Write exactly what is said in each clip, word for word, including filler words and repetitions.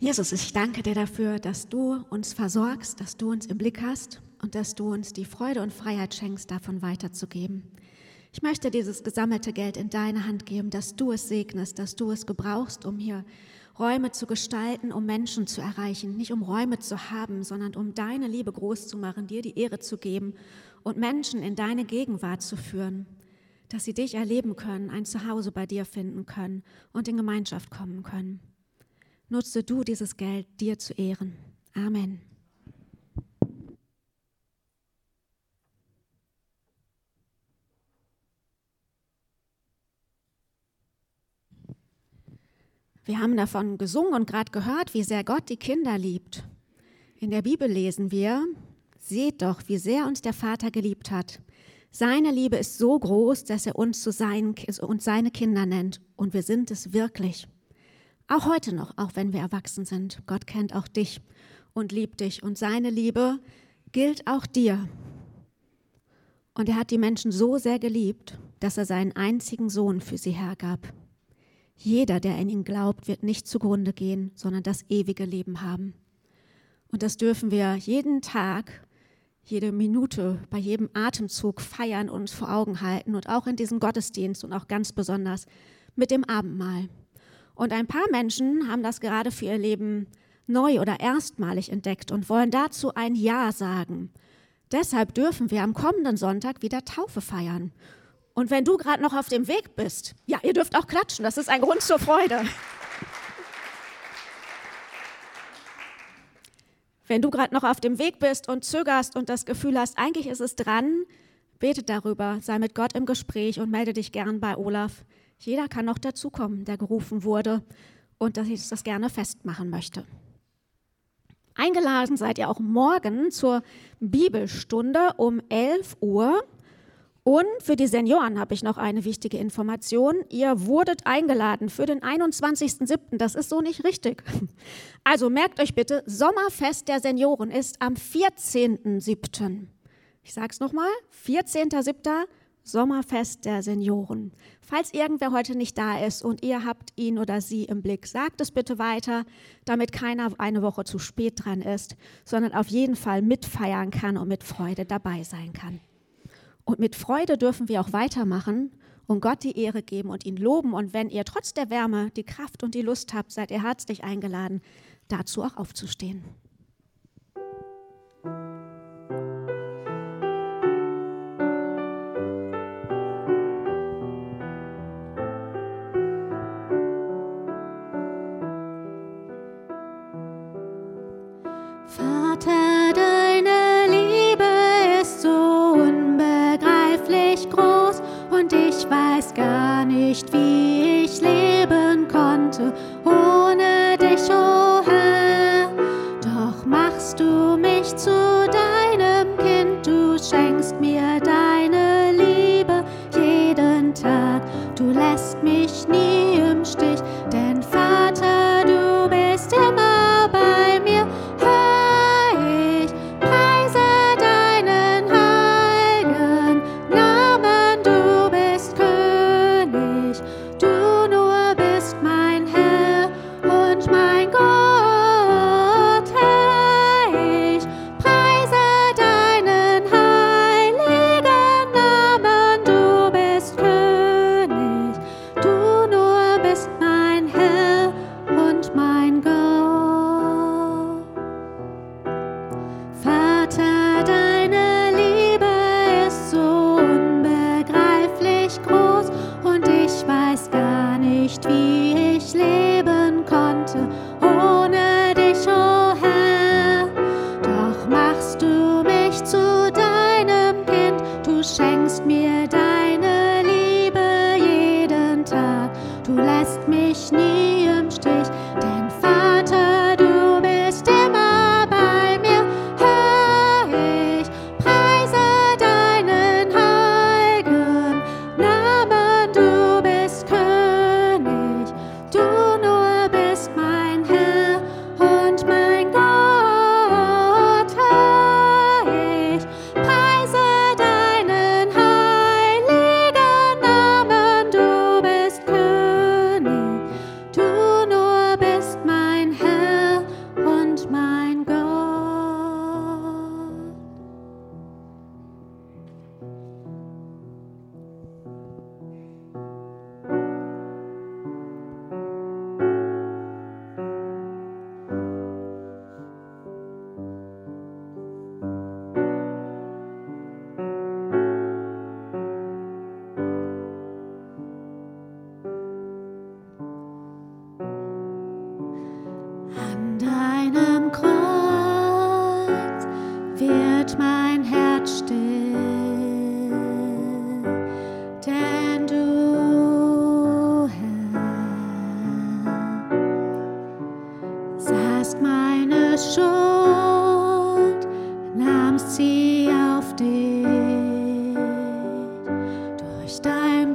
Jesus, ich danke dir dafür, dass du uns versorgst, dass du uns im Blick hast und dass du uns die Freude und Freiheit schenkst, davon weiterzugeben. Ich möchte dieses gesammelte Geld in deine Hand geben, dass du es segnest, dass du es gebrauchst, um hier Räume zu gestalten, um Menschen zu erreichen. Nicht um Räume zu haben, sondern um deine Liebe groß zu machen, dir die Ehre zu geben und Menschen in deine Gegenwart zu führen, dass sie dich erleben können, ein Zuhause bei dir finden können und in Gemeinschaft kommen können. Nutze du dieses Geld, dir zu ehren. Amen. Wir haben davon gesungen und gerade gehört, wie sehr Gott die Kinder liebt. In der Bibel lesen wir, seht doch, wie sehr uns der Vater geliebt hat. Seine Liebe ist so groß, dass er uns, zu seinen, uns seine Kinder nennt. Und wir sind es wirklich. Auch heute noch, auch wenn wir erwachsen sind. Gott kennt auch dich und liebt dich. Und seine Liebe gilt auch dir. Und er hat die Menschen so sehr geliebt, dass er seinen einzigen Sohn für sie hergab. Jeder, der in ihn glaubt, wird nicht zugrunde gehen, sondern das ewige Leben haben. Und das dürfen wir jeden Tag, jede Minute, bei jedem Atemzug feiern und uns vor Augen halten. Und auch in diesem Gottesdienst und auch ganz besonders mit dem Abendmahl. Und ein paar Menschen haben das gerade für ihr Leben neu oder erstmalig entdeckt und wollen dazu ein Ja sagen. Deshalb dürfen wir am kommenden Sonntag wieder Taufe feiern. Und wenn du gerade noch auf dem Weg bist, ja, ihr dürft auch klatschen, das ist ein Grund zur Freude. Wenn du gerade noch auf dem Weg bist und zögerst und das Gefühl hast, eigentlich ist es dran, bete darüber, sei mit Gott im Gespräch und melde dich gern bei Olaf. Jeder kann noch dazukommen, der gerufen wurde und dass ich das gerne festmachen möchte. Eingeladen seid ihr auch morgen zur Bibelstunde um elf Uhr. Und für die Senioren habe ich noch eine wichtige Information. Ihr wurdet eingeladen für den einundzwanzigsten siebten Das ist so nicht richtig. Also merkt euch bitte, Sommerfest der Senioren ist am vierzehnten siebten Ich sage es nochmal, vierzehnten siebten Sommerfest der Senioren. Falls irgendwer heute nicht da ist und ihr habt ihn oder sie im Blick, sagt es bitte weiter, damit keiner eine Woche zu spät dran ist, sondern auf jeden Fall mitfeiern kann und mit Freude dabei sein kann. Und mit Freude dürfen wir auch weitermachen und Gott die Ehre geben und ihn loben. Und wenn ihr trotz der Wärme die Kraft und die Lust habt, seid ihr herzlich eingeladen, dazu auch aufzustehen. Vater, deine Liebe ist so unbegreiflich groß und ich weiß gar nicht, wie ich leben konnte ohne dich, oh Herr. Doch machst du mich zu deinem Kind, du schenkst mir deine Liebe jeden Tag. Du lässt mich nie im Stich, denn Vater, du bist immer bei mir.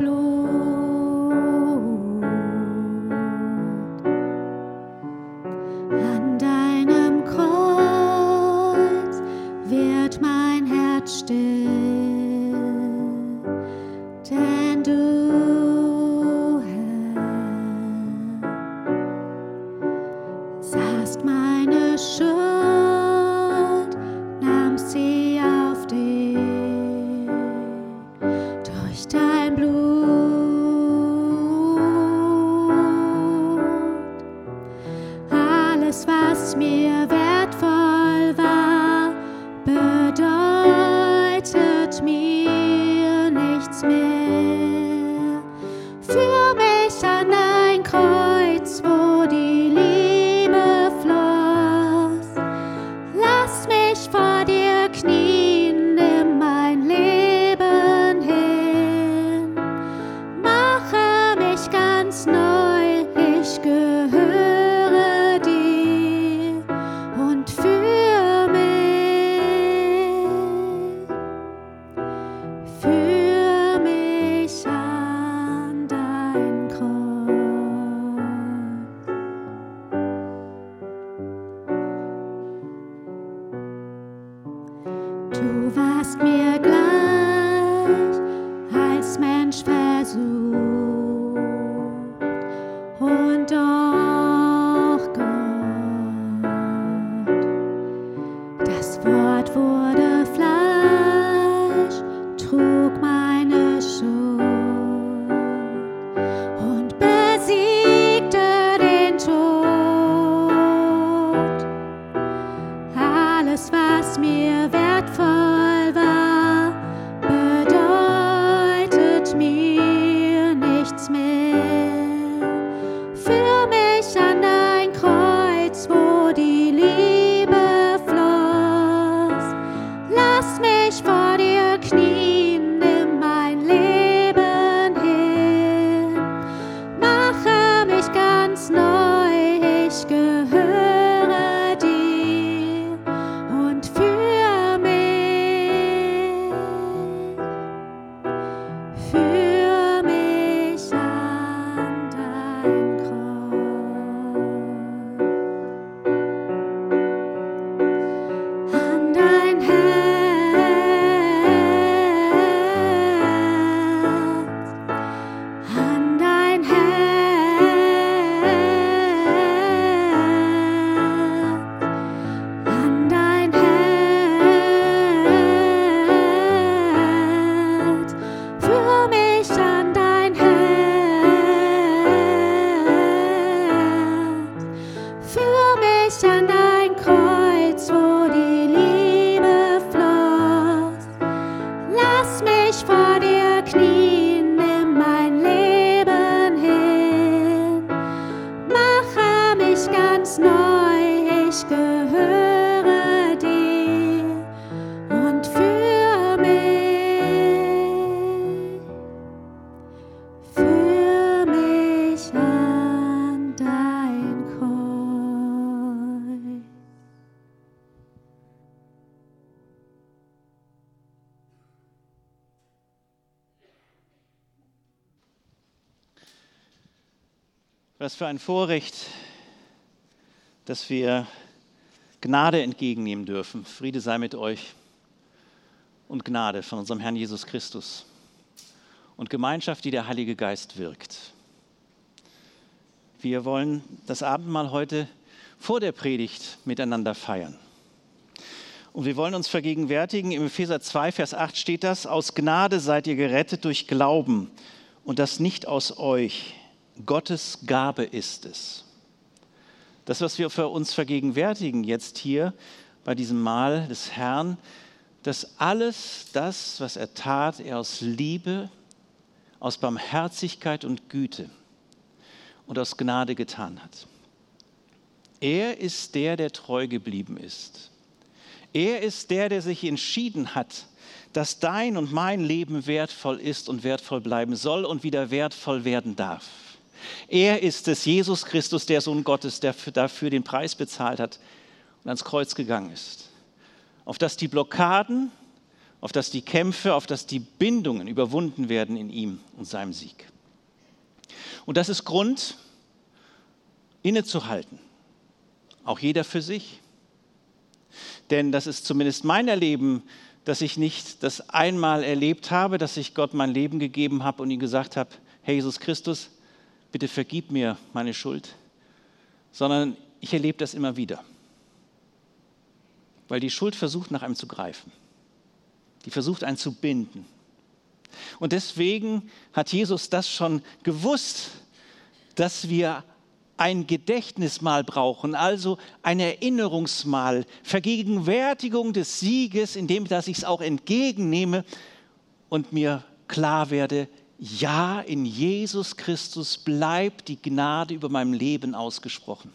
An deinem Kreuz wird mein Herz still, denn du, Herr, sahst meine Schuld, nahmst sie auf dich durch dein Blut. Alles, was mir wertvoll war, bedeutet mir nichts mehr. Führ mich an dein Kreuz, wo die Liebe floss. Lass mich vor dir knien, nimm mein Leben hin. Mache mich ganz neu, ich gehöre dir und führ mich, führ mich an dein Kreuz. Du warst mir gleich als Mensch versucht und doch Gott. Das Wort wurde Fleisch, trug meine Schuld und besiegte den Tod. Alles, was mir wertvoll war, bedeutet mir nichts mehr. Führ mich an dein Kreuz, wo die Liebe floss. Lass mich vor dir knien, nimm mein Leben hin. Mache mich ganz neu, ich gehöre dir und führ mich, führ mich an dein Kreuz, an dein Herz, an dein Herz, an dein Herz. Führ mich an dein Herz. Führ mich an dein Kreuz, wo die Liebe floss. Lass mich vor dir knien, nimm mein Leben hin. Mache mich ganz neu, ich gehöre dir und führ mich, führ mich an dein Kreuz. Was für ein Vorrecht, dass wir Gnade entgegennehmen dürfen. Friede sei mit euch und Gnade von unserem Herrn Jesus Christus und Gemeinschaft, die der Heilige Geist wirkt. Wir wollen das Abendmahl heute vor der Predigt miteinander feiern. Und wir wollen uns vergegenwärtigen, im Epheser zwei, Vers acht steht das: Aus Gnade seid ihr gerettet durch Glauben und das nicht aus euch. Gottes Gabe ist es. Das, was wir für uns vergegenwärtigen jetzt hier bei diesem Mahl des Herrn, dass alles das, was er tat, er aus Liebe, aus Barmherzigkeit und Güte und aus Gnade getan hat. Er ist der, der treu geblieben ist. Er ist der, der sich entschieden hat, dass dein und mein Leben wertvoll ist und wertvoll bleiben soll und wieder wertvoll werden darf. Er ist es, Jesus Christus, der Sohn Gottes, der dafür den Preis bezahlt hat und ans Kreuz gegangen ist. Auf dass die Blockaden auf dass die Kämpfe, auf dass die Bindungen überwunden werden in ihm und seinem Sieg. Und das ist Grund, innezuhalten, auch jeder für sich. Denn das ist zumindest mein Erleben, dass ich nicht das einmal erlebt habe, dass ich Gott mein Leben gegeben habe und ihm gesagt habe, Herr Jesus Christus, bitte vergib mir meine Schuld, sondern ich erlebe das immer wieder. Weil die Schuld versucht, nach einem zu greifen. Die versucht, einen zu binden. Und deswegen hat Jesus das schon gewusst, dass wir ein Gedächtnismahl brauchen, also ein Erinnerungsmahl, Vergegenwärtigung des Sieges, indem dass ich es auch entgegennehme und mir klar werde, ja, in Jesus Christus bleibt die Gnade über meinem Leben ausgesprochen.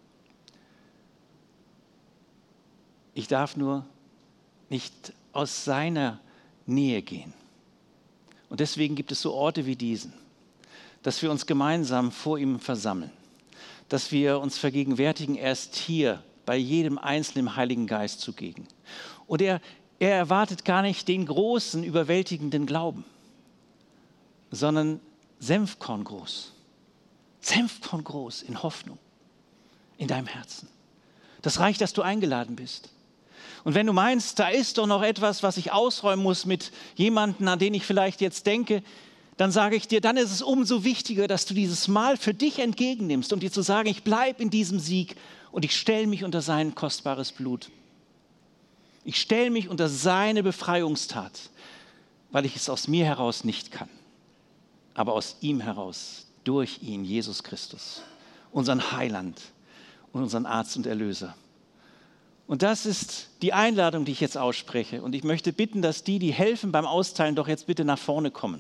Ich darf nur nicht aus seiner Nähe gehen. Und deswegen gibt es so Orte wie diesen, dass wir uns gemeinsam vor ihm versammeln, dass wir uns vergegenwärtigen, erst hier bei jedem Einzelnen im Heiligen Geist zugegen. Und er, er erwartet gar nicht den großen, überwältigenden Glauben, sondern Senfkorn groß. Senfkorn groß in Hoffnung, in deinem Herzen. Das reicht, dass du eingeladen bist. Und wenn du meinst, da ist doch noch etwas, was ich ausräumen muss mit jemandem, an den ich vielleicht jetzt denke, dann sage ich dir, dann ist es umso wichtiger, dass du dieses Mahl für dich entgegennimmst, um dir zu sagen, ich bleibe in diesem Sieg und ich stelle mich unter sein kostbares Blut. Ich stelle mich unter seine Befreiungstat, weil ich es aus mir heraus nicht kann, aber aus ihm heraus, durch ihn, Jesus Christus, unseren Heiland und unseren Arzt und Erlöser. Und das ist die Einladung, die ich jetzt ausspreche. Und ich möchte bitten, dass die, die helfen beim Austeilen, doch jetzt bitte nach vorne kommen.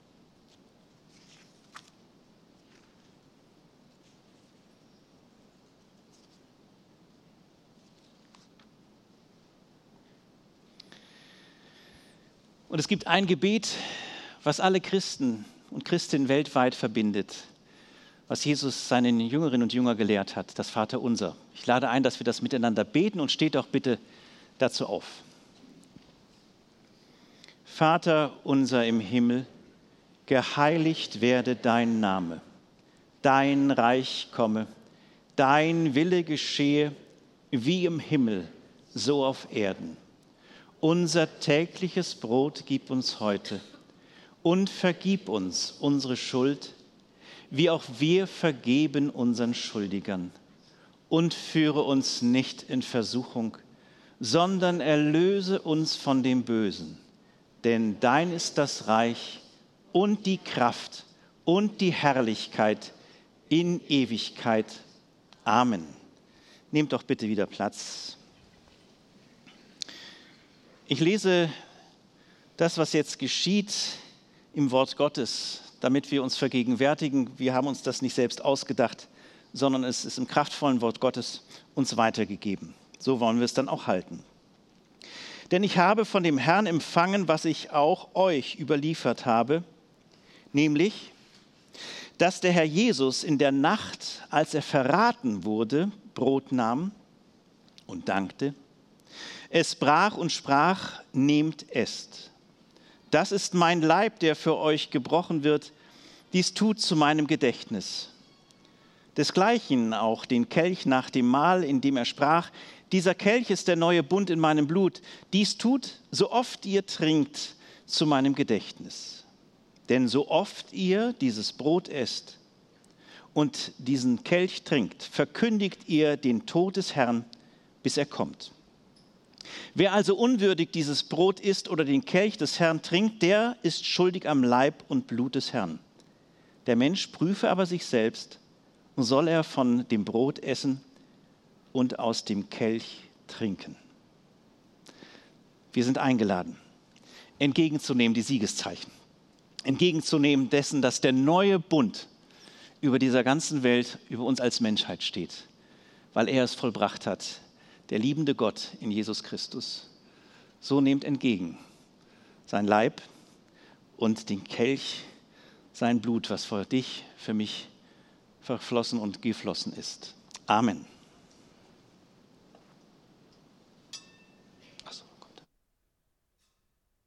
Und es gibt ein Gebet, was alle Christen und Christinnen weltweit verbindet, was Jesus seinen Jüngerinnen und Jüngern gelehrt hat, das Vaterunser. Ich lade ein, dass wir das miteinander beten und steht doch bitte dazu auf. Vater unser im Himmel, geheiligt werde dein Name, dein Reich komme, dein Wille geschehe, wie im Himmel, so auf Erden. Unser tägliches Brot gib uns heute und vergib uns unsere Schuld, wie auch wir vergeben unseren Schuldigern. Und führe uns nicht in Versuchung, sondern erlöse uns von dem Bösen. Denn dein ist das Reich und die Kraft und die Herrlichkeit in Ewigkeit. Amen. Nehmt doch bitte wieder Platz. Ich lese das, was jetzt geschieht, im Wort Gottes, damit wir uns vergegenwärtigen, wir haben uns das nicht selbst ausgedacht, sondern es ist im kraftvollen Wort Gottes uns weitergegeben. So wollen wir es dann auch halten. Denn ich habe von dem Herrn empfangen, was ich auch euch überliefert habe, nämlich, dass der Herr Jesus in der Nacht, als er verraten wurde, Brot nahm und dankte, es brach und sprach, nehmt, esst. Das ist mein Leib, der für euch gebrochen wird. Dies tut zu meinem Gedächtnis. Desgleichen auch den Kelch nach dem Mahl, in dem er sprach, dieser Kelch ist der neue Bund in meinem Blut. Dies tut, so oft ihr trinkt, zu meinem Gedächtnis. Denn so oft ihr dieses Brot esst und diesen Kelch trinkt, verkündigt ihr den Tod des Herrn, bis er kommt. Wer also unwürdig dieses Brot isst oder den Kelch des Herrn trinkt, der ist schuldig am Leib und Blut des Herrn. Der Mensch prüfe aber sich selbst, und soll er von dem Brot essen und aus dem Kelch trinken. Wir sind eingeladen, entgegenzunehmen die Siegeszeichen, entgegenzunehmen dessen, dass der neue Bund über dieser ganzen Welt, über uns als Menschheit steht, weil er es vollbracht hat, der liebende Gott in Jesus Christus. So nehmt entgegen sein Leib und den Kelch, sein Blut, was für dich, für mich verflossen und geflossen ist. Amen. Ach so, Gott.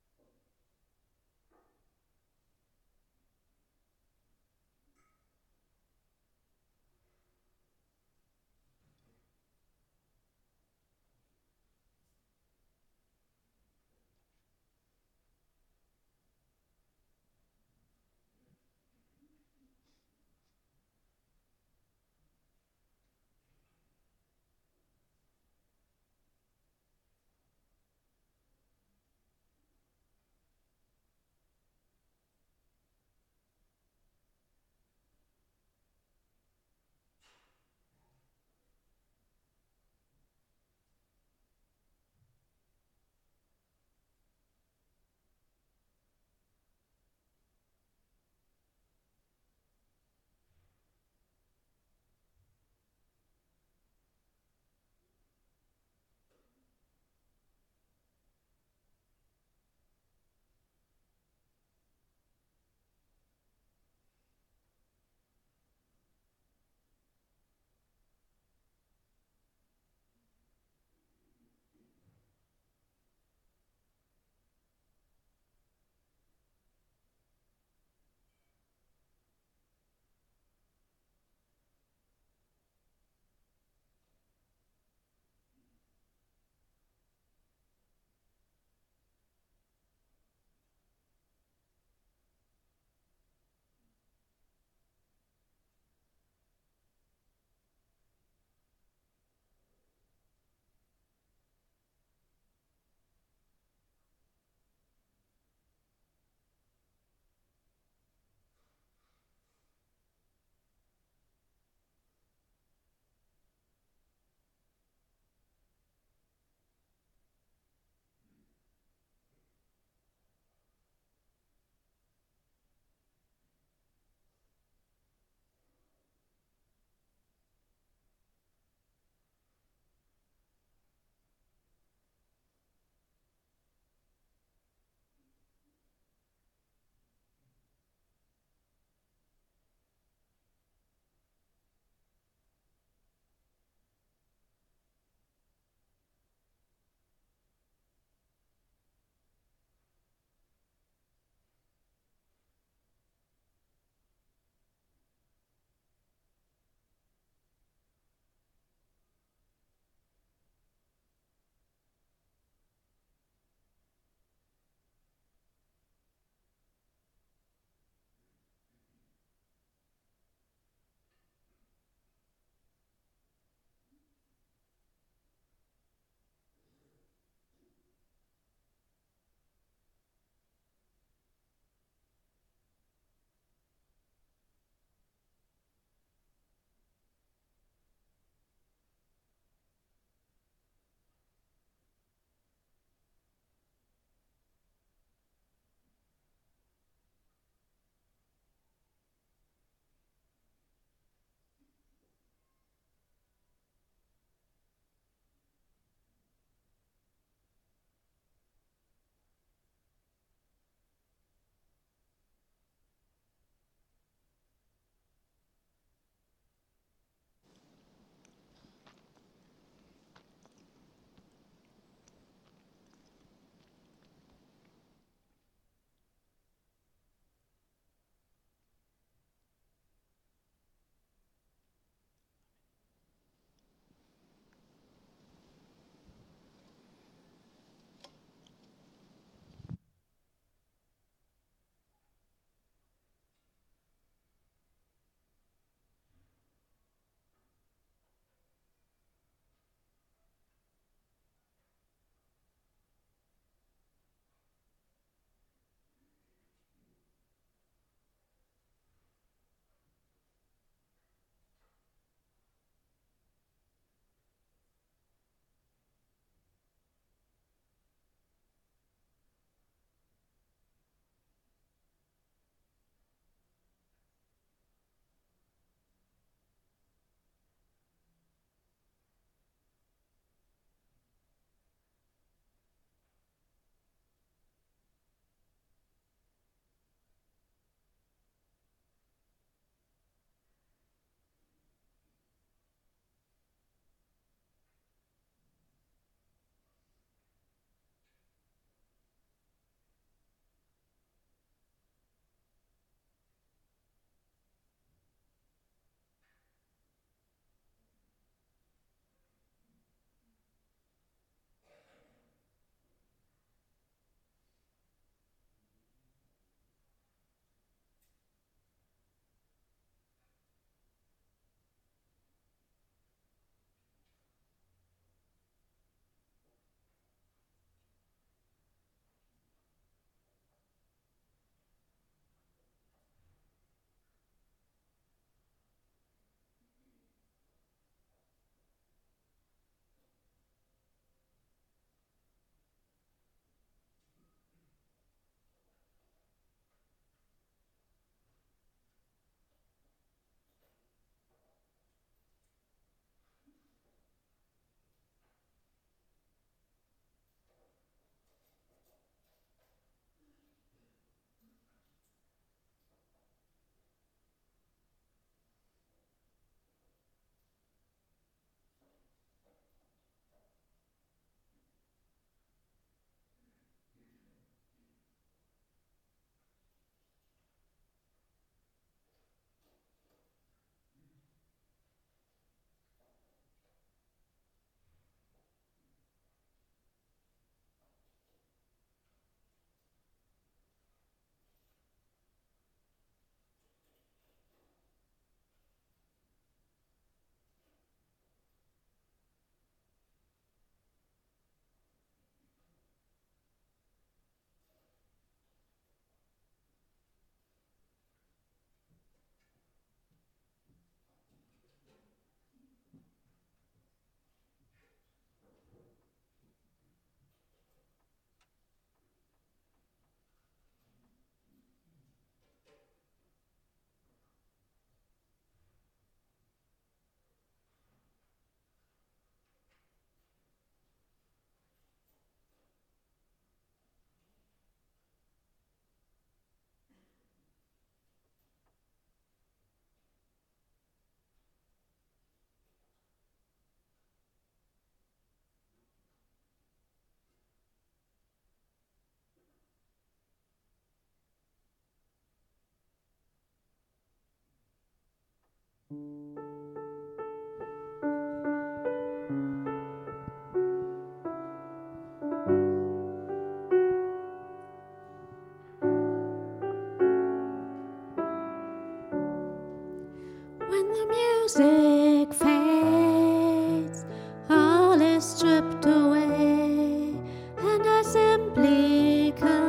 When the music fades, all is stripped away, and I simply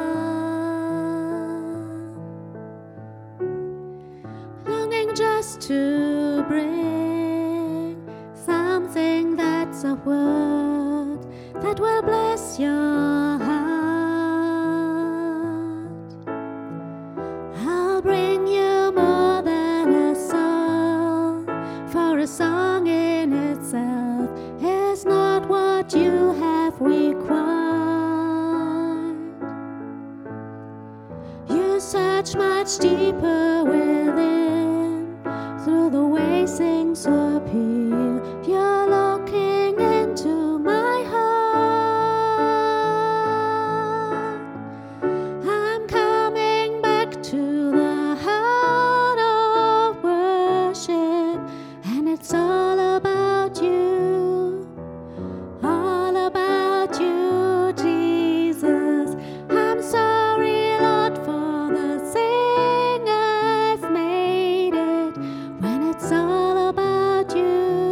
come, longing just to bring something that's a word that will bless your heart. I'll bring you more than a song, for a song in itself is not what you have required. You search much deeper within, through the way things appear. You're looking into my heart. I'm coming back to the heart of worship, and it's all about you, all about you, Jesus. I'm sorry, Lord, for the thing I've made it, when it's all about you.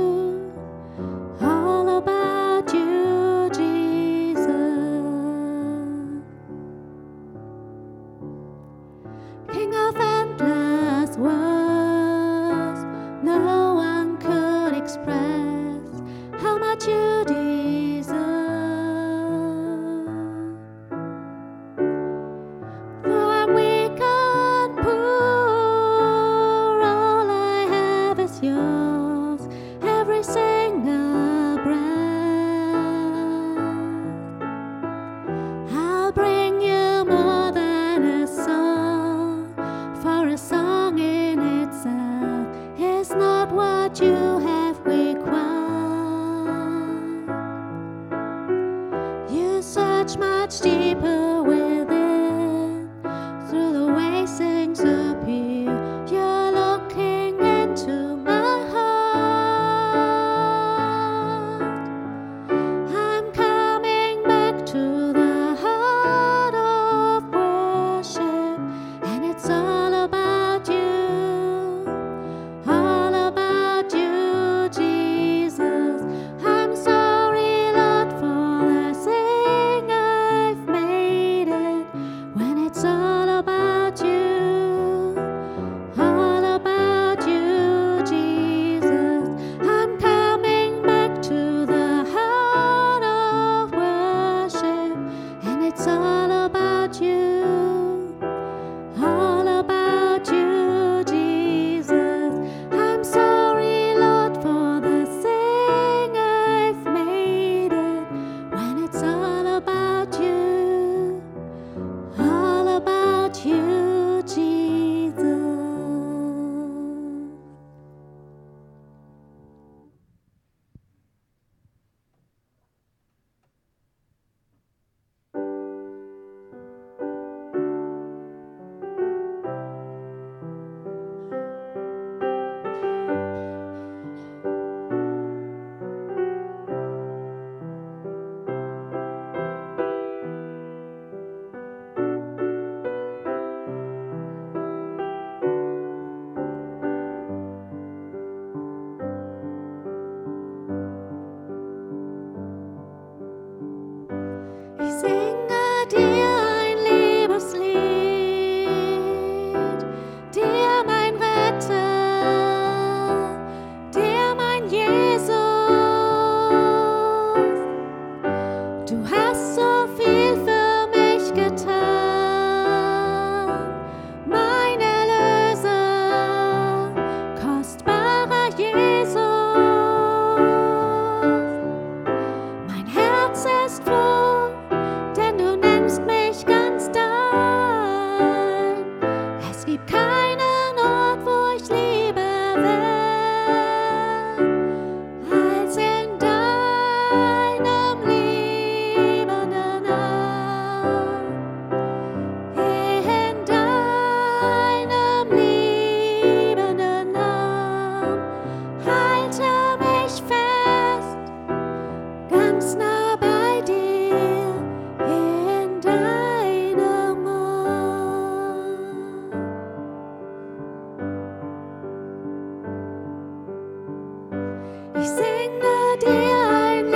Ich singe dir ein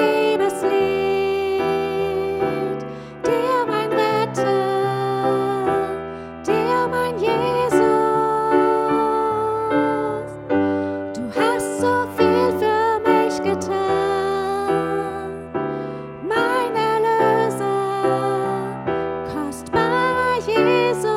Liebeslied, dir mein Retter, dir mein Jesus. Du hast so viel für mich getan, mein Erlöser, kostbarer Jesus.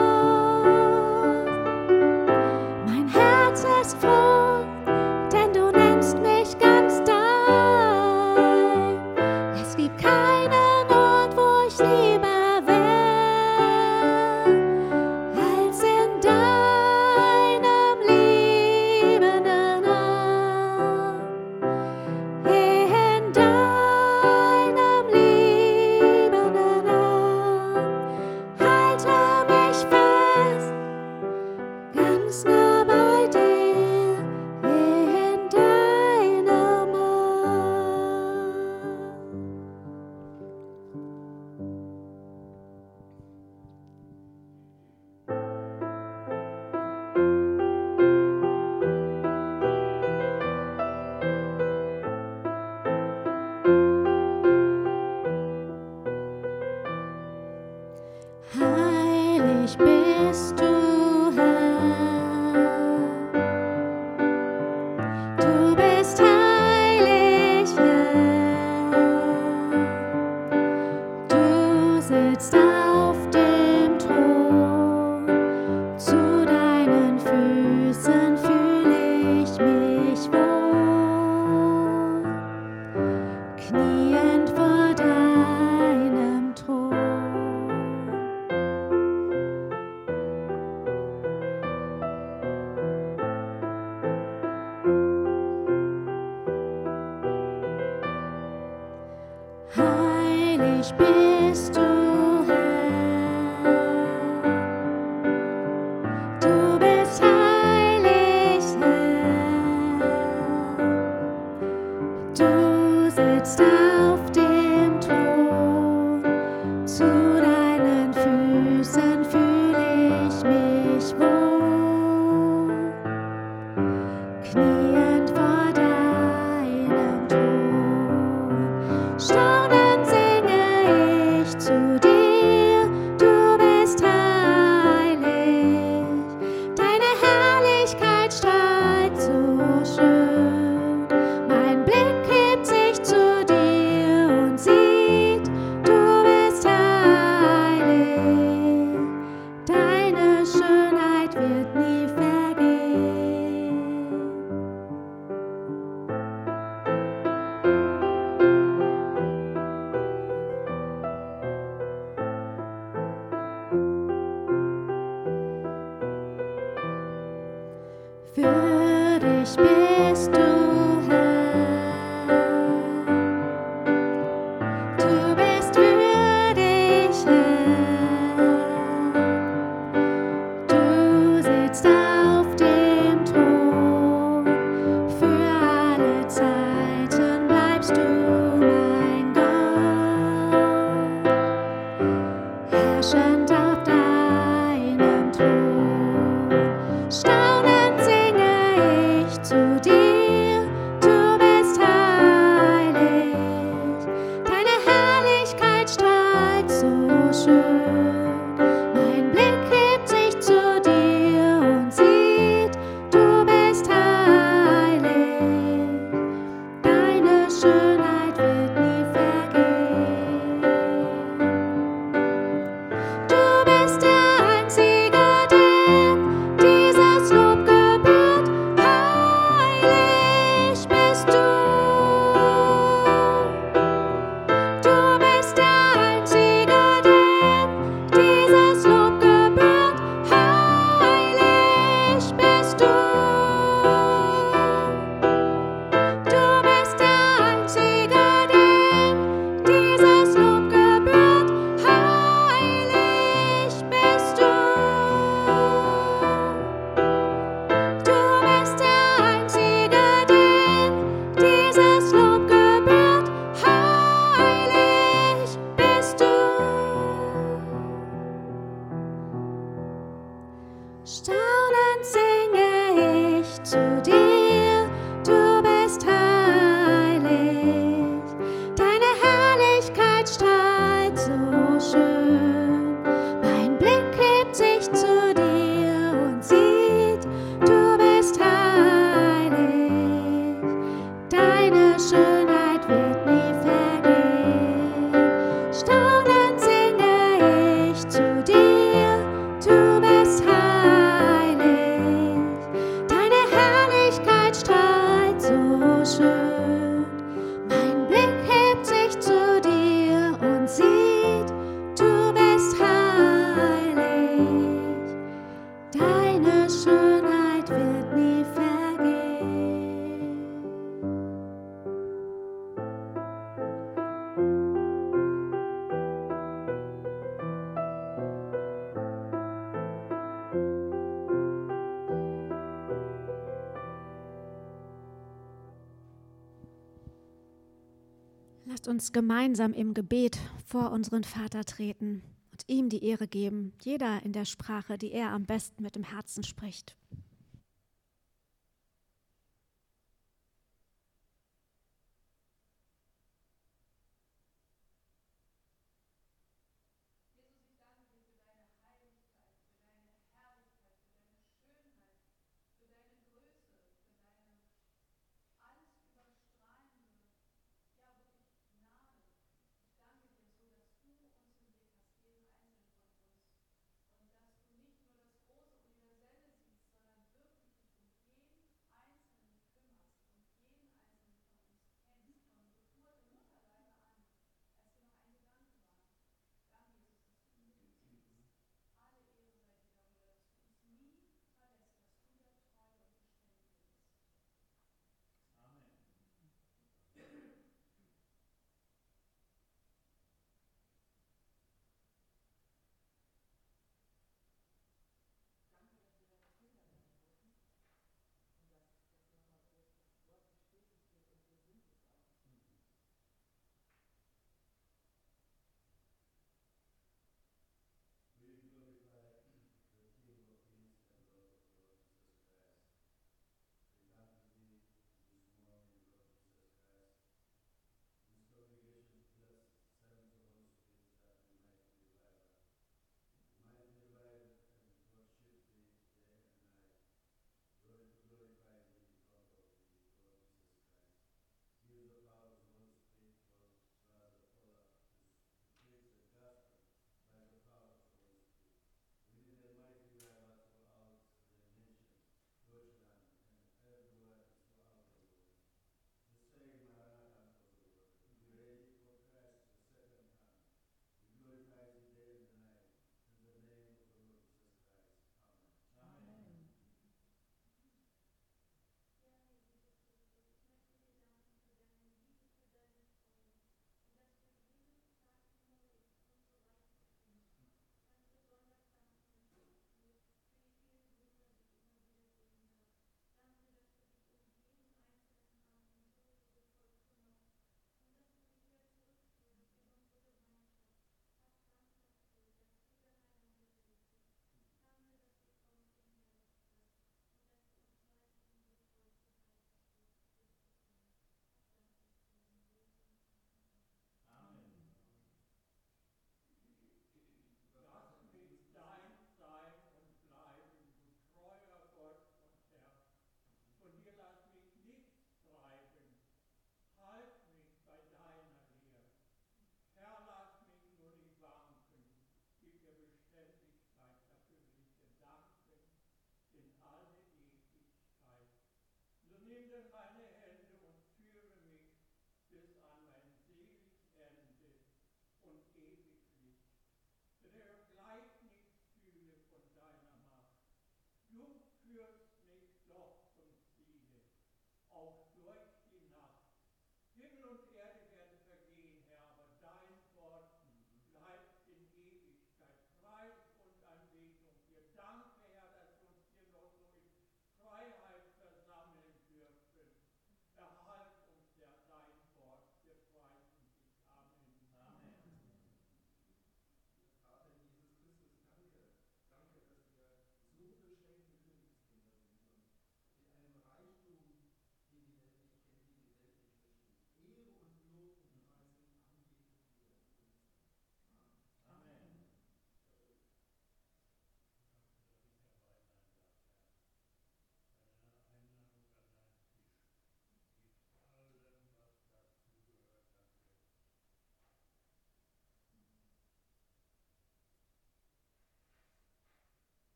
Mein Herz ist froh, denn du nennst mich ganz dein. Es gibt keinen Ort, wo ich lieber wär, als in deinem liebenden Arm. In deinem liebenden Arm. Halte mich fest, ganz nah bei dir, in deinem Arm. Heilig bist du, Herr. Du bist heilig, Herr. Du sitzt auf dem Thron. Zu deinen Füßen fühle ich mich wohl, kniend vor deinem Thron. Heilig bist du, Herr. Du bist heilig, Herr. Du sitzt auf dem Thron. Zu deinen Füßen fühle ich mich wohl, kniend vor deinem Thron. Staunend singe ich zu dir, du bist heilig. Deine Herrlichkeit strahlt so schön. Mein Blick hebt sich zu dir und sieht, du bist heilig. Deine Schönheit wird nie vergehen. Würdig bist du, Herr. Du bist würdig, Herr. Du sitzt auf dem Thron. Für alle Zeiten bleibst du mein Gott, herrschend auf deinem Thron. Staunend singe ich zu dir. Lasst uns gemeinsam im Gebet vor unseren Vater treten und ihm die Ehre geben, jeder in der Sprache, die er am besten mit dem Herzen spricht. Und dass du nicht nur das große Universelle siehst,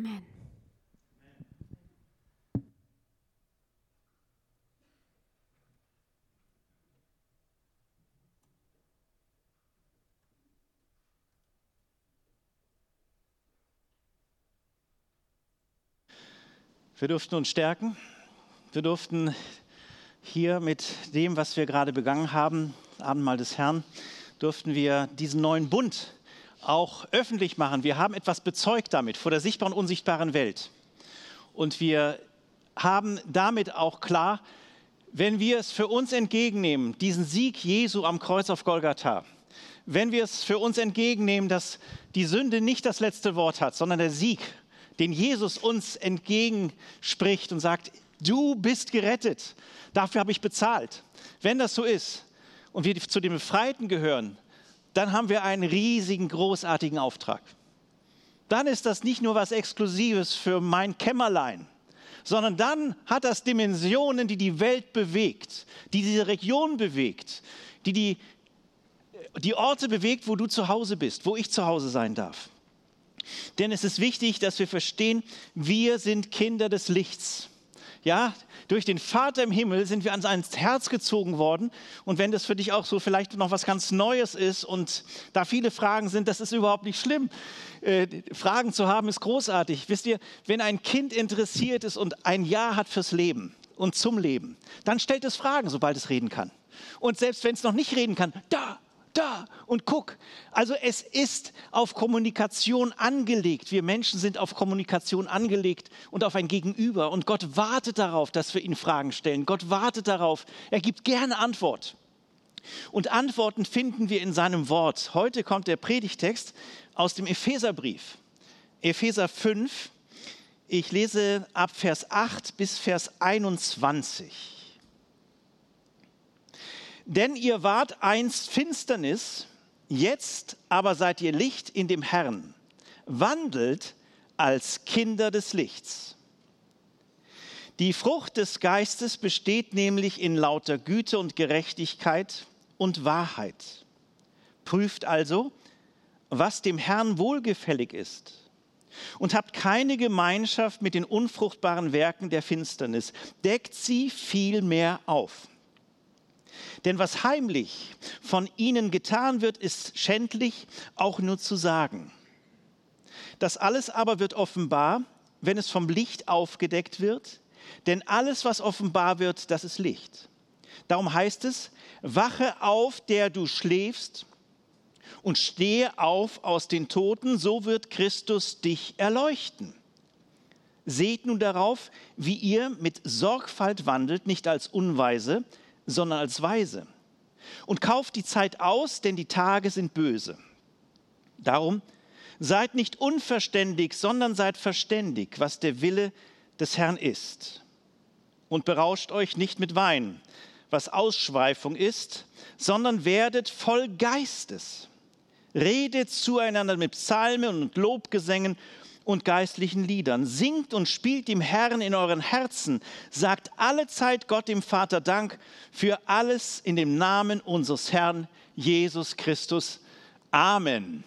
Amen. Wir durften uns stärken. Wir durften hier mit dem, was wir gerade begangen haben, Abendmahl des Herrn, durften wir diesen neuen Bund auch öffentlich machen. Wir haben etwas bezeugt damit vor der sichtbaren und unsichtbaren Welt. Und wir haben damit auch klar, wenn wir es für uns entgegennehmen, diesen Sieg Jesu am Kreuz auf Golgatha, wenn wir es für uns entgegennehmen, dass die Sünde nicht das letzte Wort hat, sondern der Sieg, den Jesus uns entgegenspricht und sagt, du bist gerettet, dafür habe ich bezahlt. Wenn das so ist und wir zu den Befreiten gehören, dann haben wir einen riesigen, großartigen Auftrag. Dann ist das nicht nur was Exklusives für mein Kämmerlein, sondern dann hat das Dimensionen, die die Welt bewegt, die diese Region bewegt, die die, die Orte bewegt, wo du zu Hause bist, wo ich zu Hause sein darf. Denn es ist wichtig, dass wir verstehen, wir sind Kinder des Lichts. Ja, durch den Vater im Himmel sind wir ans Herz gezogen worden. Und wenn das für dich auch so vielleicht noch was ganz Neues ist und da viele Fragen sind, das ist überhaupt nicht schlimm. Äh, Fragen zu haben ist großartig. Wisst ihr, wenn ein Kind interessiert ist und ein Ja hat fürs Leben und zum Leben, dann stellt es Fragen, sobald es reden kann. Und selbst wenn es noch nicht reden kann, da, da und guck. Also es ist auf Kommunikation angelegt. Wir Menschen sind auf Kommunikation angelegt und auf ein Gegenüber. Und Gott wartet darauf, dass wir ihn Fragen stellen. Gott wartet darauf. Er gibt gerne Antwort. Und Antworten finden wir in seinem Wort. Heute kommt der Predigtext aus dem Epheserbrief. Epheser fünf. Ich lese ab Vers acht bis Vers einundzwanzig. Denn ihr wart einst Finsternis, jetzt aber seid ihr Licht in dem Herrn. Wandelt als Kinder des Lichts. Die Frucht des Geistes besteht nämlich in lauter Güte und Gerechtigkeit und Wahrheit. Prüft also, was dem Herrn wohlgefällig ist. Und habt keine Gemeinschaft mit den unfruchtbaren Werken der Finsternis. Deckt sie vielmehr auf. Denn was heimlich von ihnen getan wird, ist schändlich, auch nur zu sagen. Das alles aber wird offenbar, wenn es vom Licht aufgedeckt wird. Denn alles, was offenbar wird, das ist Licht. Darum heißt es, wache auf, der du schläfst, und stehe auf aus den Toten, so wird Christus dich erleuchten. Seht nun darauf, wie ihr mit Sorgfalt wandelt, nicht als Unweise, sondern als Weise. Und kauft die Zeit aus, denn die Tage sind böse. Darum seid nicht unverständig, sondern seid verständig, was der Wille des Herrn ist. Und berauscht euch nicht mit Wein, was Ausschweifung ist, sondern werdet voll Geistes. Redet zueinander mit Psalmen und Lobgesängen und geistlichen Liedern. Singt und spielt dem Herrn in euren Herzen. Sagt allezeit Gott dem Vater Dank für alles in dem Namen unseres Herrn Jesus Christus. Amen.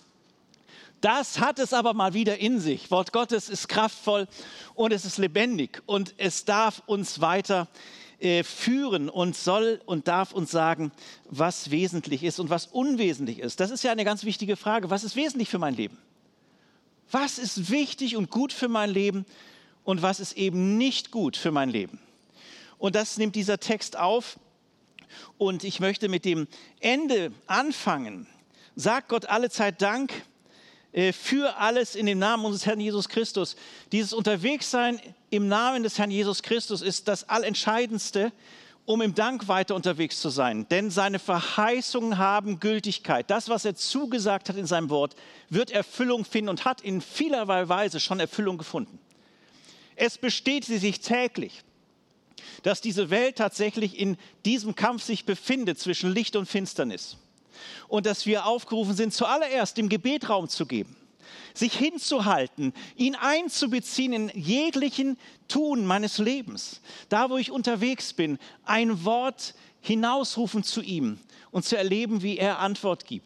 Das hat es aber mal wieder in sich. Wort Gottes ist kraftvoll und es ist lebendig und es darf uns weiter äh, führen und soll und darf uns sagen, was wesentlich ist und was unwesentlich ist. Das ist ja eine ganz wichtige Frage. Was ist wesentlich für mein Leben? Was ist wichtig und gut für mein Leben und was ist eben nicht gut für mein Leben? Und das nimmt dieser Text auf und ich möchte mit dem Ende anfangen. Sagt Gott allezeit Dank äh, für alles in dem Namen unseres Herrn Jesus Christus. Dieses Unterwegssein im Namen des Herrn Jesus Christus ist das Allentscheidendste, um im Dank weiter unterwegs zu sein. Denn seine Verheißungen haben Gültigkeit. Das, was er zugesagt hat in seinem Wort, wird Erfüllung finden und hat in vielerlei Weise schon Erfüllung gefunden. Es bestätigt sich täglich, dass diese Welt tatsächlich in diesem Kampf sich befindet zwischen Licht und Finsternis. Und dass wir aufgerufen sind, zuallererst dem Gebet Raum zu geben, sich hinzuhalten, ihn einzubeziehen in jeglichen Tun meines Lebens. Da, wo ich unterwegs bin, ein Wort hinausrufen zu ihm und zu erleben, wie er Antwort gibt.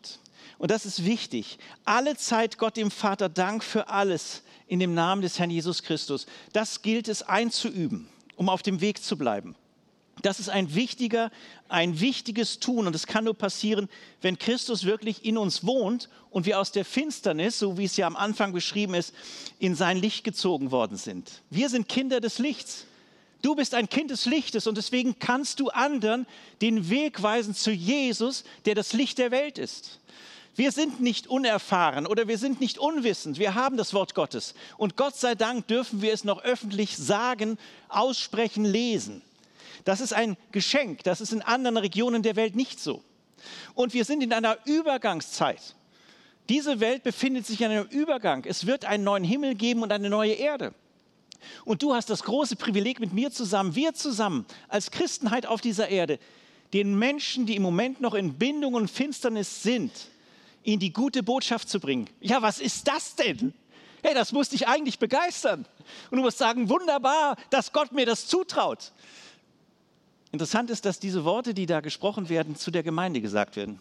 Und das ist wichtig. Alle Zeit Gott dem Vater Dank für alles in dem Namen des Herrn Jesus Christus. Das gilt es einzuüben, um auf dem Weg zu bleiben. Das ist ein wichtiger, ein wichtiges Tun und es kann nur passieren, wenn Christus wirklich in uns wohnt und wir aus der Finsternis, so wie es ja am Anfang beschrieben ist, in sein Licht gezogen worden sind. Wir sind Kinder des Lichts. Du bist ein Kind des Lichtes und deswegen kannst du anderen den Weg weisen zu Jesus, der das Licht der Welt ist. Wir sind nicht unerfahren oder wir sind nicht unwissend. Wir haben das Wort Gottes und Gott sei Dank dürfen wir es noch öffentlich sagen, aussprechen, lesen. Das ist ein Geschenk, das ist in anderen Regionen der Welt nicht so. Und wir sind in einer Übergangszeit. Diese Welt befindet sich in einem Übergang. Es wird einen neuen Himmel geben und eine neue Erde. Und du hast das große Privileg mit mir zusammen, wir zusammen als Christenheit auf dieser Erde, den Menschen, die im Moment noch in Bindung und Finsternis sind, ihnen die gute Botschaft zu bringen. Ja, was ist das denn? Hey, das muss dich eigentlich begeistern. Und du musst sagen, wunderbar, dass Gott mir das zutraut. Interessant ist, dass diese Worte, die da gesprochen werden, zu der Gemeinde gesagt werden.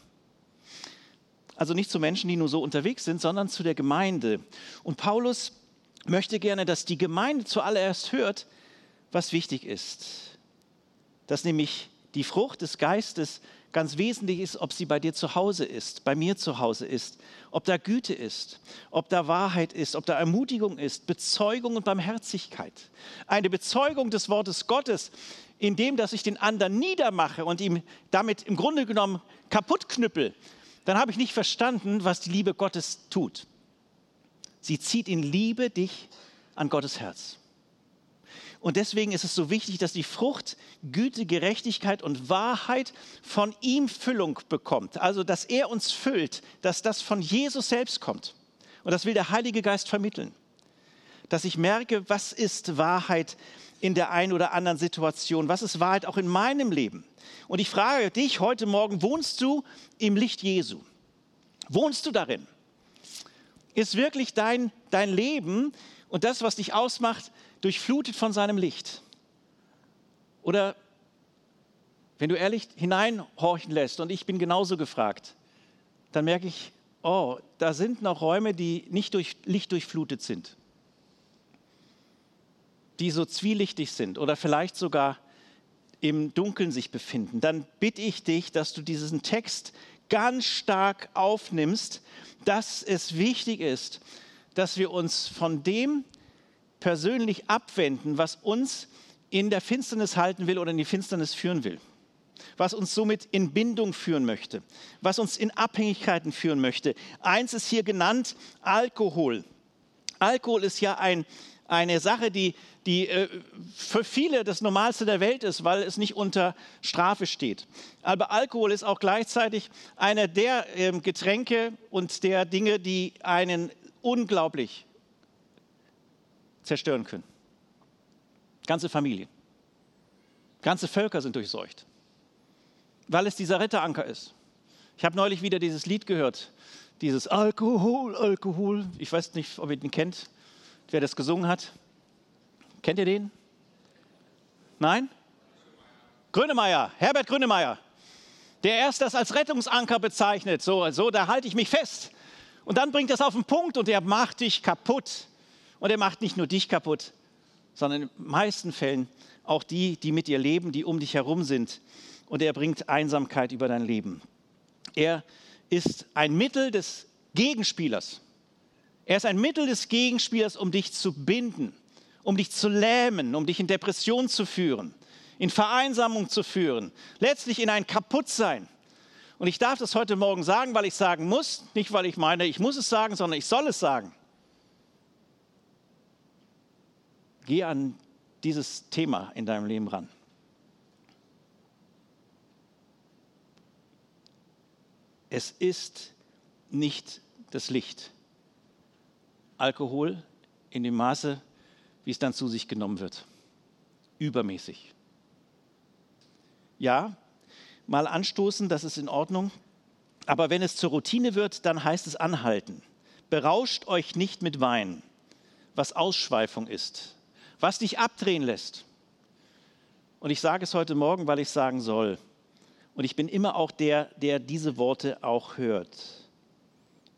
Also nicht zu Menschen, die nur so unterwegs sind, sondern zu der Gemeinde. Und Paulus möchte gerne, dass die Gemeinde zuallererst hört, was wichtig ist. Dass nämlich die Frucht des Geistes ganz wesentlich ist, ob sie bei dir zu Hause ist, bei mir zu Hause ist, ob da Güte ist, ob da Wahrheit ist, ob da Ermutigung ist, Bezeugung und Barmherzigkeit. Eine Bezeugung des Wortes Gottes, in dem, dass ich den anderen niedermache und ihm damit im Grunde genommen kaputt knüppel, dann habe ich nicht verstanden, was die Liebe Gottes tut. Sie zieht in Liebe dich an Gottes Herz. Und deswegen ist es so wichtig, dass die Frucht Güte, Gerechtigkeit und Wahrheit von ihm Füllung bekommt. Also, dass er uns füllt, dass das von Jesus selbst kommt. Und das will der Heilige Geist vermitteln. Dass ich merke, was ist Wahrheit in der einen oder anderen Situation? Was ist Wahrheit auch in meinem Leben? Und ich frage dich heute Morgen, wohnst du im Licht Jesu? Wohnst du darin? Ist wirklich dein, dein Leben und das, was dich ausmacht, durchflutet von seinem Licht? Oder wenn du ehrlich hineinhorchen lässt, und ich bin genauso gefragt, dann merke ich, oh, da sind noch Räume, die nicht durch Licht durchflutet sind, die so zwielichtig sind oder vielleicht sogar im Dunkeln sich befinden. Dann bitte ich dich, dass du diesen Text ganz stark aufnimmst, dass es wichtig ist, dass wir uns von dem persönlich abwenden, was uns in der Finsternis halten will oder in die Finsternis führen will, was uns somit in Bindung führen möchte, was uns in Abhängigkeiten führen möchte. Eins ist hier genannt, Alkohol. Alkohol ist ja ein, eine Sache, die, die äh, für viele das Normalste der Welt ist, weil es nicht unter Strafe steht. Aber Alkohol ist auch gleichzeitig einer der äh, Getränke und der Dinge, die einen unglaublich zerstören können. Ganze Familien, ganze Völker sind durchseucht, weil es dieser Retteranker ist. Ich habe neulich wieder dieses Lied gehört, dieses Alkohol, Alkohol. Ich weiß nicht, ob ihr den kennt, wer das gesungen hat. Kennt ihr den? Nein? Grönemeyer, Herbert Grönemeyer, der erst das als Rettungsanker bezeichnet. So, so, da halte ich mich fest. Und dann bringt das auf den Punkt und er macht dich kaputt. Und er macht nicht nur dich kaputt, sondern in den meisten Fällen auch die, die mit dir leben, die um dich herum sind. Und er bringt Einsamkeit über dein Leben. Er ist ein Mittel des Gegenspielers. Er ist ein Mittel des Gegenspielers, um dich zu binden, um dich zu lähmen, um dich in Depression zu führen, in Vereinsamung zu führen, letztlich in ein Kaputtsein. Und ich darf das heute Morgen sagen, weil ich sagen muss, nicht weil ich meine, ich muss es sagen, sondern ich soll es sagen. Geh an dieses Thema in deinem Leben ran. Es ist nicht das Licht. Alkohol in dem Maße, wie es dann zu sich genommen wird. Übermäßig. Ja, mal anstoßen, das ist in Ordnung. Aber wenn es zur Routine wird, dann heißt es anhalten. Berauscht euch nicht mit Wein, was Ausschweifung ist, was dich abdrehen lässt. Und ich sage es heute Morgen, weil ich es sagen soll. Und ich bin immer auch der, der diese Worte auch hört.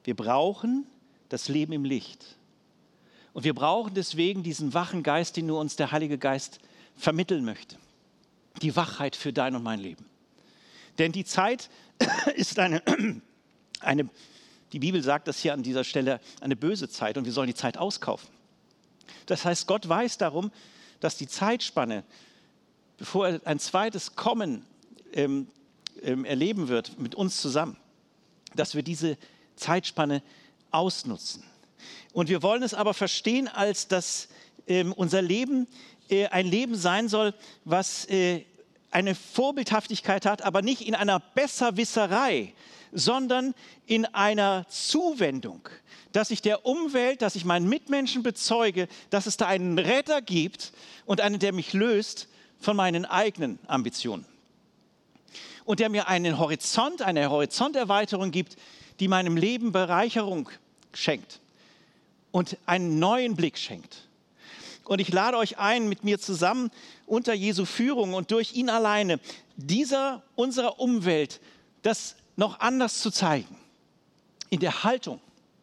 Wir brauchen das Leben im Licht. Und wir brauchen deswegen diesen wachen Geist, den nur uns der Heilige Geist vermitteln möchte. Die Wachheit für dein und mein Leben. Denn die Zeit ist eine, eine, die Bibel sagt das hier an dieser Stelle, eine böse Zeit und wir sollen die Zeit auskaufen. Das heißt, Gott weiß darum, dass die Zeitspanne, bevor er ein zweites Kommen ähm, ähm, erleben wird mit uns zusammen, dass wir diese Zeitspanne ausnutzen. Und wir wollen es aber verstehen, als dass ähm, unser Leben äh, ein Leben sein soll, was äh, eine Vorbildhaftigkeit hat, aber nicht in einer Besserwisserei, sondern in einer Zuwendung, dass ich der Umwelt, dass ich meinen Mitmenschen bezeuge, dass es da einen Retter gibt und einen, der mich löst von meinen eigenen Ambitionen. Und der mir einen Horizont, eine Horizonterweiterung gibt, die meinem Leben Bereicherung schenkt und einen neuen Blick schenkt. Und ich lade euch ein, mit mir zusammen unter Jesu Führung und durch ihn alleine dieser unserer Umwelt das noch anders zu zeigen. In der Haltung,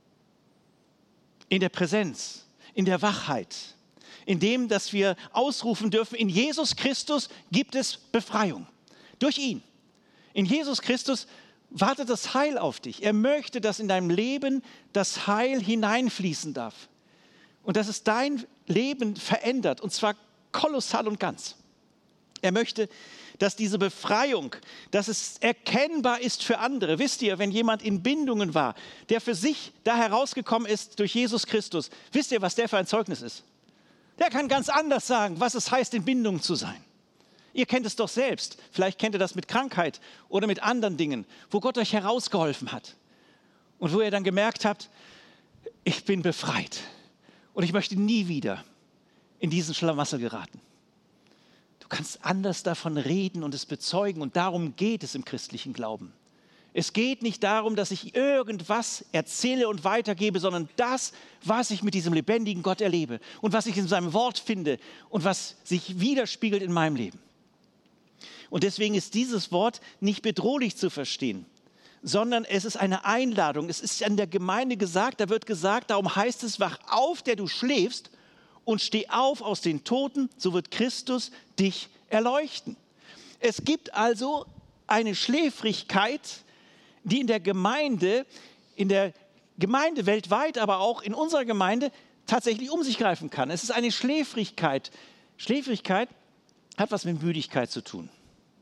in der Präsenz, in der Wachheit, in dem, dass wir ausrufen dürfen, in Jesus Christus gibt es Befreiung. Durch ihn. In Jesus Christus wartet das Heil auf dich. Er möchte, dass in deinem Leben das Heil hineinfließen darf. Und dass es dein Leben verändert, und zwar kolossal und ganz. Er möchte, dass diese Befreiung, dass es erkennbar ist für andere. Wisst ihr, wenn jemand in Bindungen war, der für sich da herausgekommen ist durch Jesus Christus, wisst ihr, was der für ein Zeugnis ist? Der kann ganz anders sagen, was es heißt, in Bindung zu sein. Ihr kennt es doch selbst. Vielleicht kennt ihr das mit Krankheit oder mit anderen Dingen, wo Gott euch herausgeholfen hat. Und wo ihr dann gemerkt habt, ich bin befreit. Und ich möchte nie wieder in diesen Schlamassel geraten. Du kannst anders davon reden und es bezeugen. Und darum geht es im christlichen Glauben. Es geht nicht darum, dass ich irgendwas erzähle und weitergebe, sondern das, was ich mit diesem lebendigen Gott erlebe und was ich in seinem Wort finde und was sich widerspiegelt in meinem Leben. Und deswegen ist dieses Wort nicht bedrohlich zu verstehen, sondern es ist eine Einladung. Es ist an der Gemeinde gesagt, da wird gesagt, darum heißt es, wach auf, der du schläfst, und steh auf aus den Toten, so wird Christus dich erleuchten. Es gibt also eine Schläfrigkeit, die in der Gemeinde, in der Gemeinde weltweit, aber auch in unserer Gemeinde tatsächlich um sich greifen kann. Es ist eine Schläfrigkeit. Schläfrigkeit hat was mit Müdigkeit zu tun.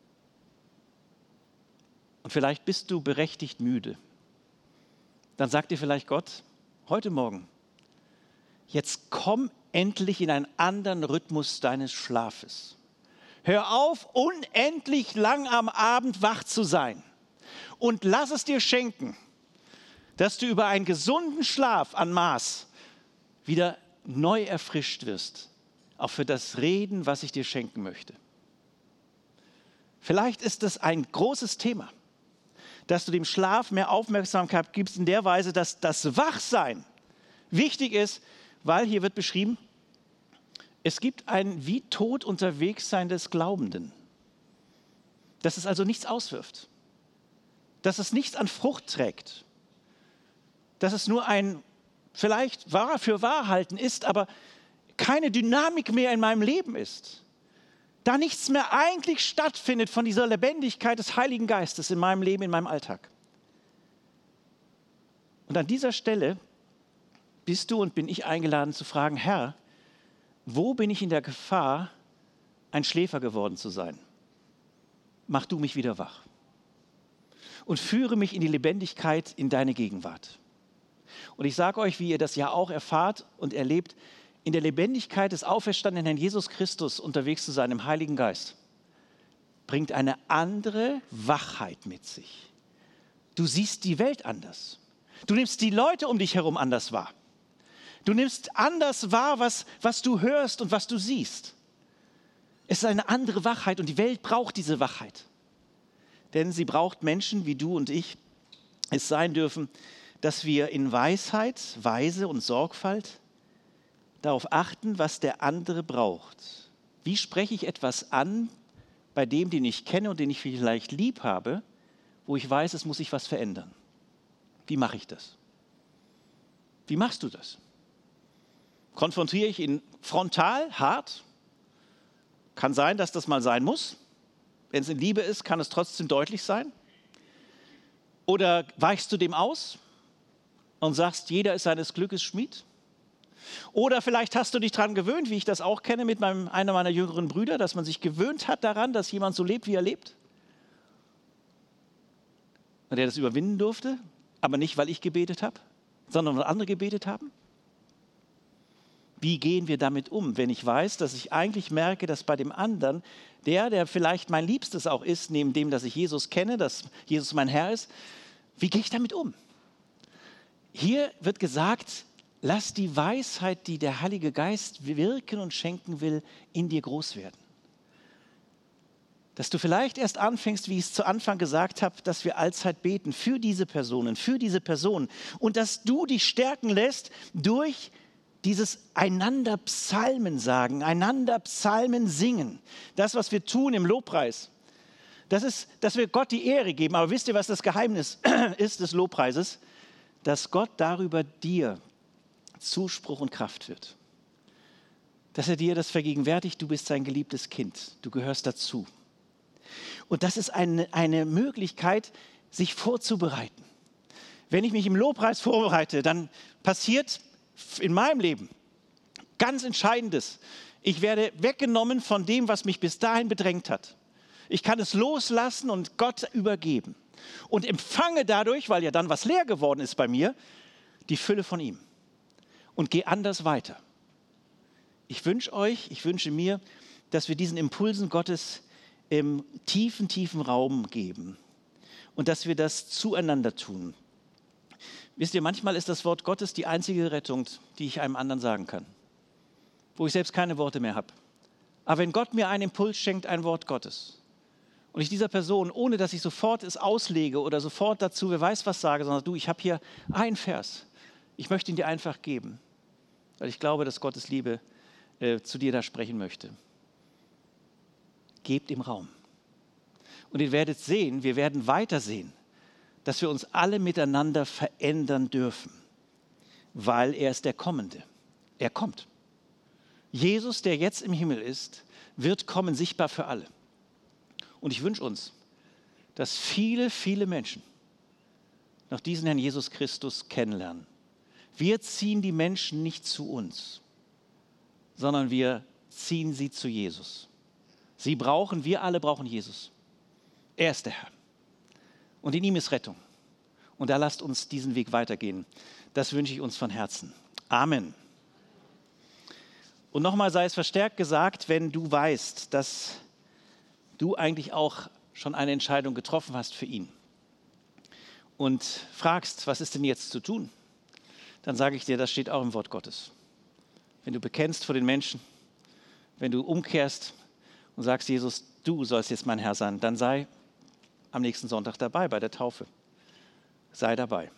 Und vielleicht bist du berechtigt müde. Dann sagt dir vielleicht Gott, heute Morgen, jetzt komm endlich in einen anderen Rhythmus deines Schlafes. Hör auf, unendlich lang am Abend wach zu sein. Und lass es dir schenken, dass du über einen gesunden Schlaf an Maß wieder neu erfrischt wirst, auch für das Reden, was ich dir schenken möchte. Vielleicht ist das ein großes Thema, dass du dem Schlaf mehr Aufmerksamkeit gibst in der Weise, dass das Wachsein wichtig ist, weil hier wird beschrieben, es gibt ein wie tot Unterwegssein des Glaubenden. Dass es also nichts auswirft. Dass es nichts an Frucht trägt. Dass es nur ein vielleicht wahr für wahr halten ist, aber keine Dynamik mehr in meinem Leben ist. Da nichts mehr eigentlich stattfindet von dieser Lebendigkeit des Heiligen Geistes in meinem Leben, in meinem Alltag. Und an dieser Stelle bist du und bin ich eingeladen zu fragen, Herr, wo bin ich in der Gefahr, ein Schläfer geworden zu sein? Mach du mich wieder wach und führe mich in die Lebendigkeit in deine Gegenwart. Und ich sage euch, wie ihr das ja auch erfahrt und erlebt, in der Lebendigkeit des auferstandenen Herrn Jesus Christus unterwegs zu sein im Heiligen Geist, bringt eine andere Wachheit mit sich. Du siehst die Welt anders. Du nimmst die Leute um dich herum anders wahr. Du nimmst anders wahr, was, was du hörst und was du siehst. Es ist eine andere Wachheit und die Welt braucht diese Wachheit. Denn sie braucht Menschen wie du und ich es sein dürfen, dass wir in Weisheit, Weise und Sorgfalt darauf achten, was der andere braucht. Wie spreche ich etwas an bei dem, den ich kenne und den ich vielleicht lieb habe, wo ich weiß, es muss sich was verändern? Wie mache ich das? Wie machst du das? Konfrontiere ich ihn frontal, hart? Kann sein, dass das mal sein muss. Wenn es in Liebe ist, kann es trotzdem deutlich sein. Oder weichst du dem aus und sagst, jeder ist seines Glückes Schmied? Oder vielleicht hast du dich daran gewöhnt, wie ich das auch kenne mit meinem, einer meiner jüngeren Brüder, dass man sich gewöhnt hat daran, dass jemand so lebt, wie er lebt. Und der das überwinden durfte, aber nicht, weil ich gebetet habe, sondern weil andere gebetet haben. Wie gehen wir damit um, wenn ich weiß, dass ich eigentlich merke, dass bei dem anderen, der, der vielleicht mein Liebstes auch ist, neben dem, dass ich Jesus kenne, dass Jesus mein Herr ist, wie gehe ich damit um? Hier wird gesagt, lass die Weisheit, die der Heilige Geist wirken und schenken will, in dir groß werden. Dass du vielleicht erst anfängst, wie ich es zu Anfang gesagt habe, dass wir allzeit beten für diese Personen, für diese Personen und dass du dich stärken lässt durch dieses einander Psalmen sagen, einander Psalmen singen. Das, was wir tun im Lobpreis, das ist, dass wir Gott die Ehre geben. Aber wisst ihr, was das Geheimnis ist des Lobpreises? Dass Gott darüber dir Zuspruch und Kraft wird. Dass er dir das vergegenwärtigt, du bist sein geliebtes Kind, du gehörst dazu. Und das ist eine, eine Möglichkeit, sich vorzubereiten. Wenn ich mich im Lobpreis vorbereite, dann passiert in meinem Leben ganz Entscheidendes. Ich werde weggenommen von dem, was mich bis dahin bedrängt hat. Ich kann es loslassen und Gott übergeben. Und empfange dadurch, weil ja dann was leer geworden ist bei mir, die Fülle von ihm. Und gehe anders weiter. Ich wünsche euch, ich wünsche mir, dass wir diesen Impulsen Gottes im tiefen, tiefen Raum geben. Und dass wir das zueinander tun. Wisst ihr, manchmal ist das Wort Gottes die einzige Rettung, die ich einem anderen sagen kann. Wo ich selbst keine Worte mehr habe. Aber wenn Gott mir einen Impuls schenkt, ein Wort Gottes, und ich dieser Person, ohne dass ich sofort es auslege oder sofort dazu, wer weiß was sage, sondern du, ich habe hier einen Vers. Ich möchte ihn dir einfach geben, weil ich glaube, dass Gottes Liebe äh, zu dir da sprechen möchte. Gebt ihm Raum. Und ihr werdet sehen, wir werden weitersehen, dass wir uns alle miteinander verändern dürfen, weil er ist der Kommende. Er kommt. Jesus, der jetzt im Himmel ist, wird kommen, sichtbar für alle. Und ich wünsche uns, dass viele, viele Menschen noch diesen Herrn Jesus Christus kennenlernen. Wir ziehen die Menschen nicht zu uns, sondern wir ziehen sie zu Jesus. Sie brauchen, wir alle brauchen Jesus. Er ist der Herr. Und in ihm ist Rettung. Und da lasst uns diesen Weg weitergehen. Das wünsche ich uns von Herzen. Amen. Und nochmal sei es verstärkt gesagt, wenn du weißt, dass du eigentlich auch schon eine Entscheidung getroffen hast für ihn und fragst, was ist denn jetzt zu tun? Dann sage ich dir, das steht auch im Wort Gottes. Wenn du bekennst vor den Menschen, wenn du umkehrst und sagst, Jesus, du sollst jetzt mein Herr sein, dann sei am nächsten Sonntag dabei bei der Taufe. Sei dabei.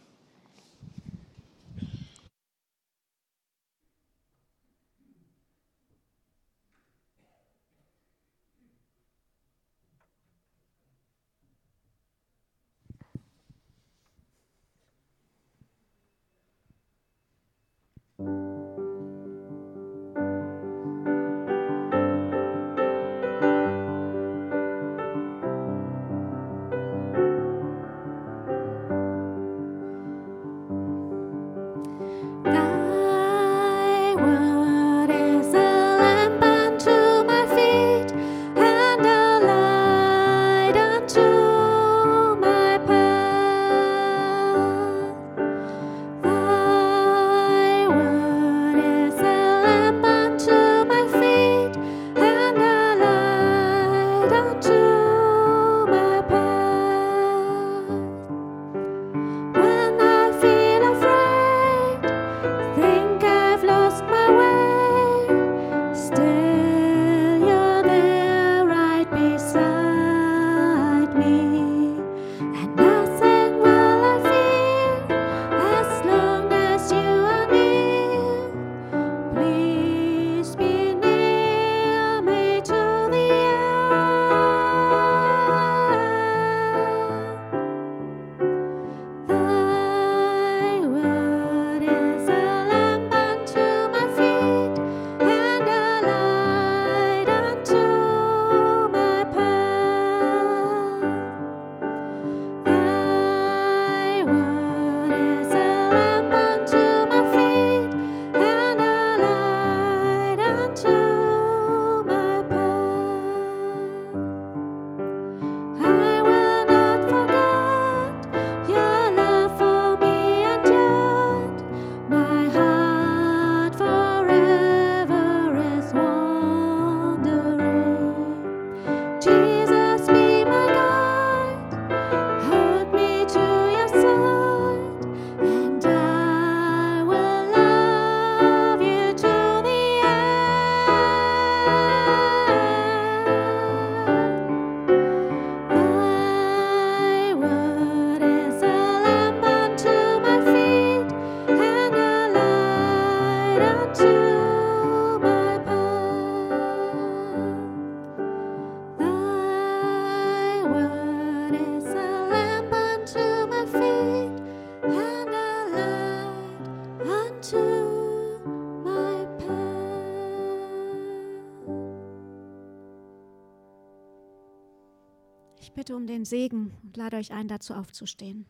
bitte um den Segen und lade euch ein, dazu aufzustehen.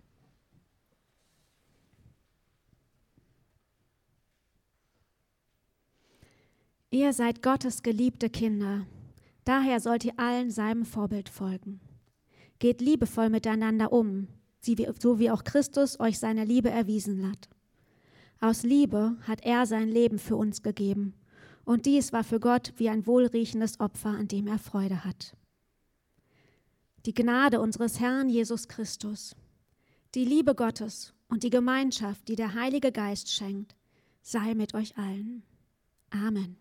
Ihr seid Gottes geliebte Kinder, daher sollt ihr allen seinem Vorbild folgen. Geht liebevoll miteinander um, so wie auch Christus euch seine Liebe erwiesen hat. Aus Liebe hat er sein Leben für uns gegeben, und dies war für Gott wie ein wohlriechendes Opfer, an dem er Freude hat. Die Gnade unseres Herrn Jesus Christus, die Liebe Gottes und die Gemeinschaft, die der Heilige Geist schenkt, sei mit euch allen. Amen.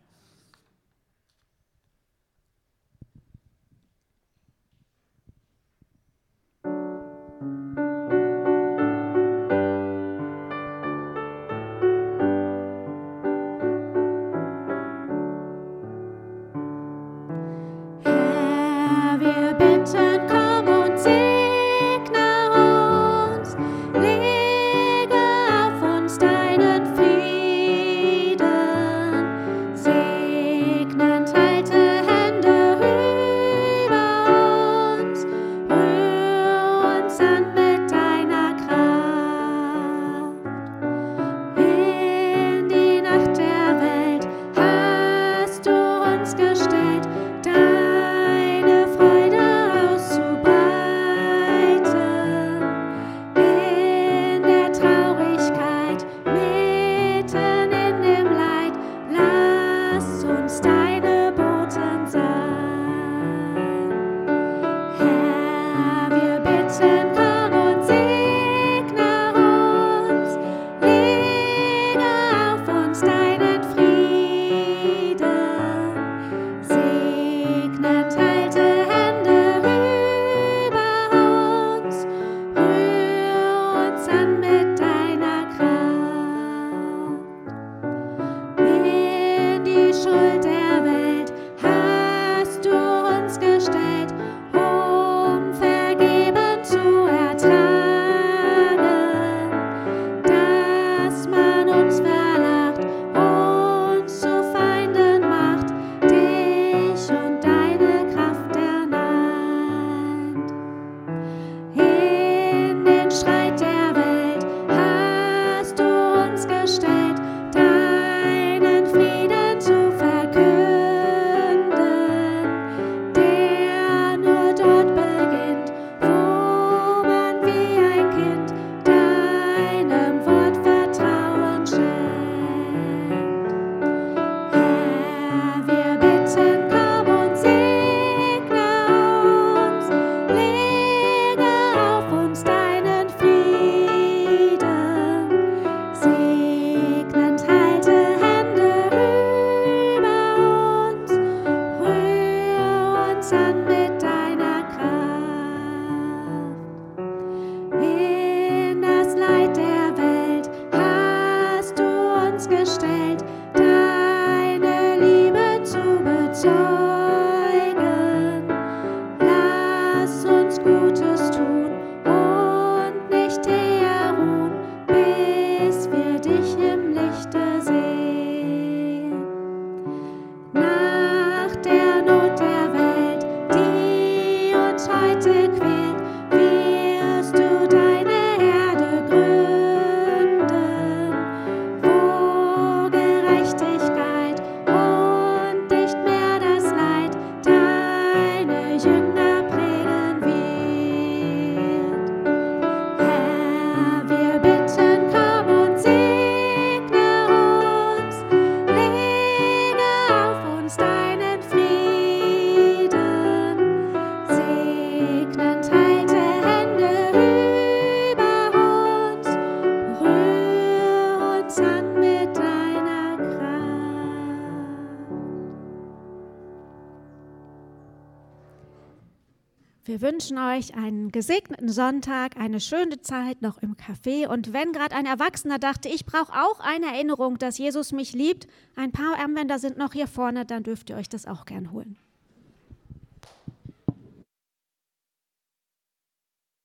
Wir wünschen euch einen gesegneten Sonntag, eine schöne Zeit noch im Café. Und wenn gerade ein Erwachsener dachte, ich brauche auch eine Erinnerung, dass Jesus mich liebt, ein paar Armbänder sind noch hier vorne, dann dürft ihr euch das auch gern holen.